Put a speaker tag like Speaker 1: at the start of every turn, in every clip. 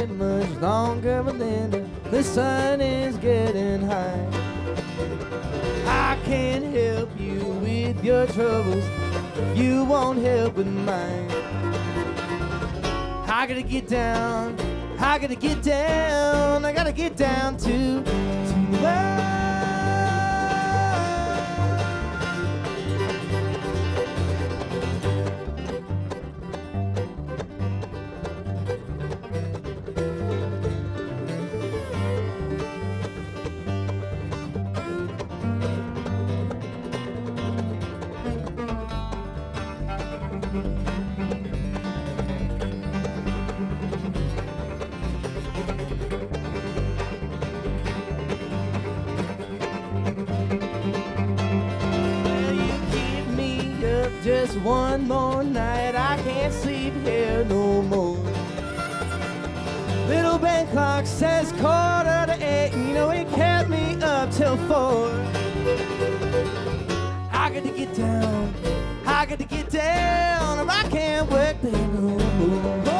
Speaker 1: wait much longer, Melinda. The sun is getting high. I can't help you with your troubles. You won't help with mine. I gotta get down. I gotta get down. I gotta get down to the well. Just one more night, I can't sleep here no more. Little bank clock says 7:45. You know it kept me up till 4. I got to get down. I got to get down, or I can't work there no more.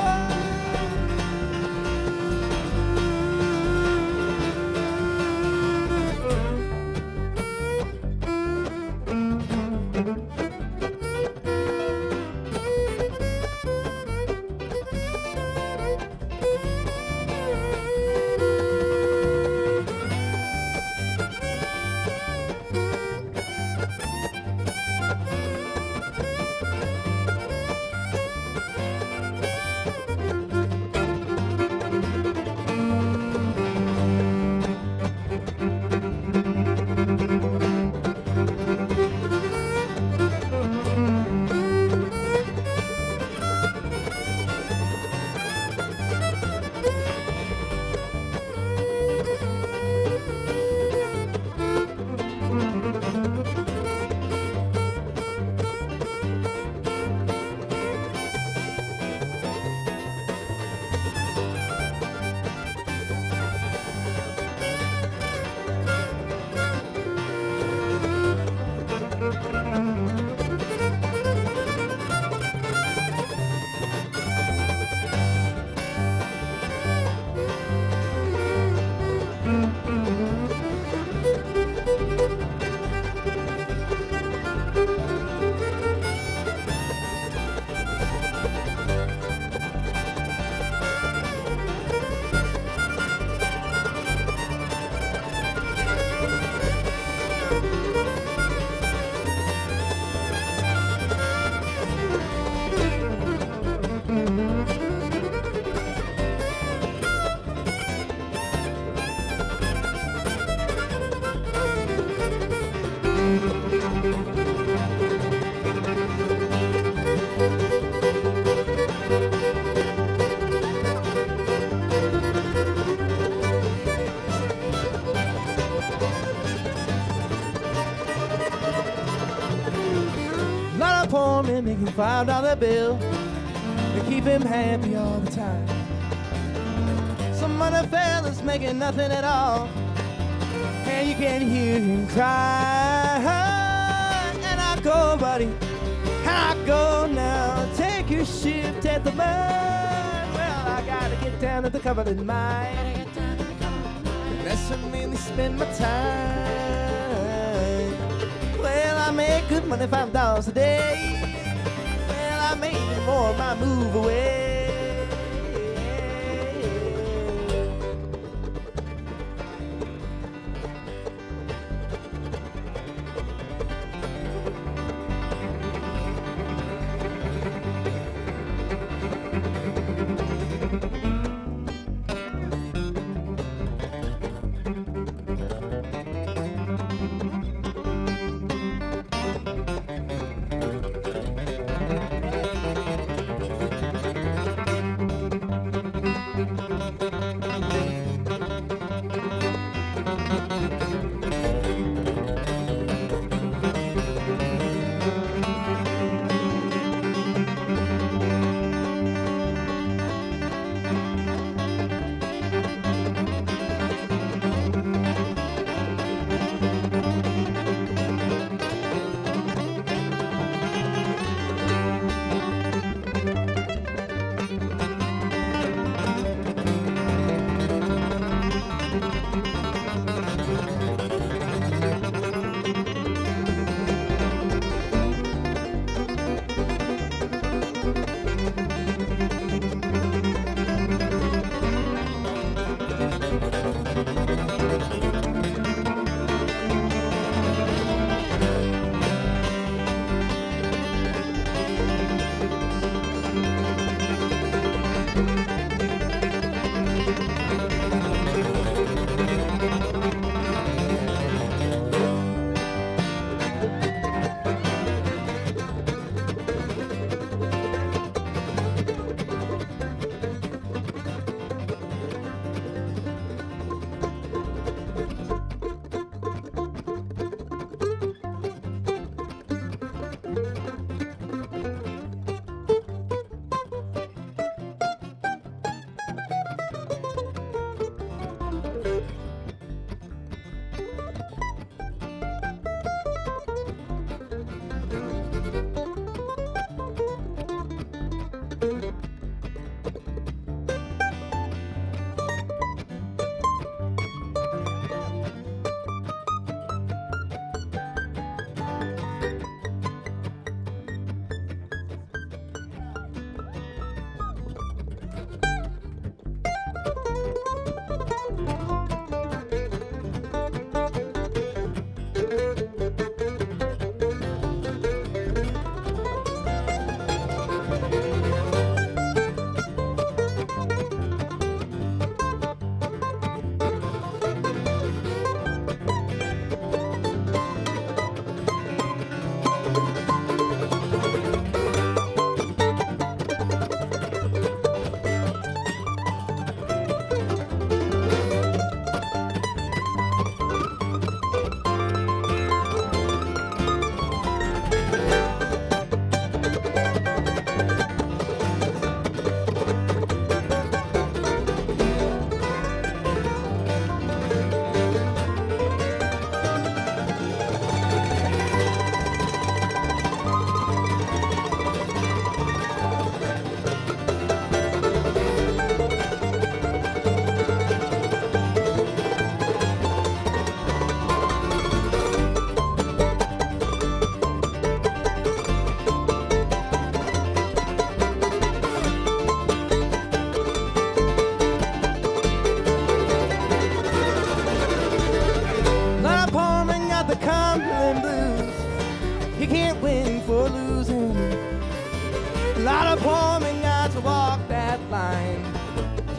Speaker 1: Poor man making $5 bill to keep him happy all the time. Some other fellas making nothing at all, and you can hear him cry. And I go, buddy, and I go now. Take your shift at the mine. Well, I gotta get down to the Cumberland mine. That's where I mainly spend my time. Well, I make good money, $5 a day. Well, I made more of my move away.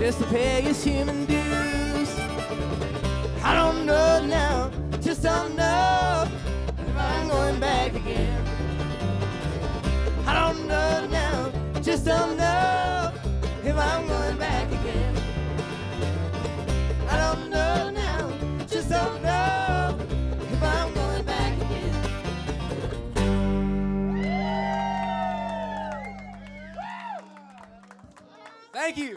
Speaker 1: just to pay his human dues. I don't know now, just don't know if I'm going back again. I don't know now, just don't know if I'm going back again. I don't know now, just don't know if I'm going back again. Thank you.